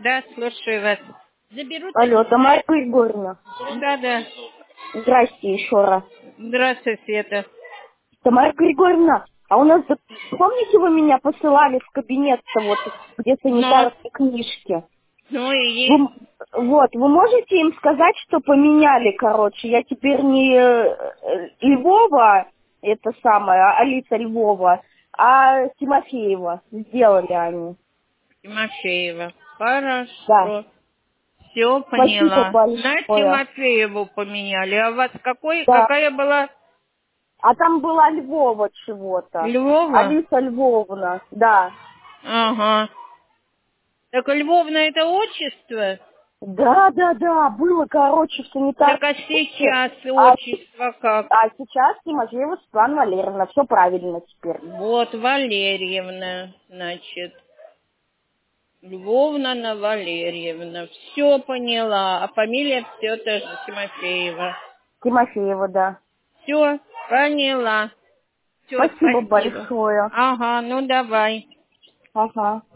Да, слушаю вас. Заберут? Алло, Тамара Григорьевна. Да. Здрасте еще раз. Здравствуй, Света. Тамара Григорьевна, а у нас, помните, вы меня посылали в кабинет-то вот, где Ну, санитарские книжки? и... Вы можете им сказать, что поменяли, короче, я теперь не Львова, это самое, Алиса Львова, а Тимофеева. Сделали они. Тимофеева. Да. Хорошо. Все Спасибо поняла. На большое. Тимофееву поменяли. А у вас Да. какая была? А там была Львова чего-то. Львова? Алиса Львовна, да. Ага. Так Львовна это отчество? Да, было, короче, в Так санитарной а книжке. сейчас А, отчество как? а сейчас Тимофеева Светлана Валерьевна. Все правильно теперь. Вот Валерьевна, значит. Львовна Валерьевна. Все поняла. А фамилия все та же, Тимофеева. Тимофеева, да. Все, поняла. Все, Спасибо спасибо. большое. Ага, ну давай. Ага.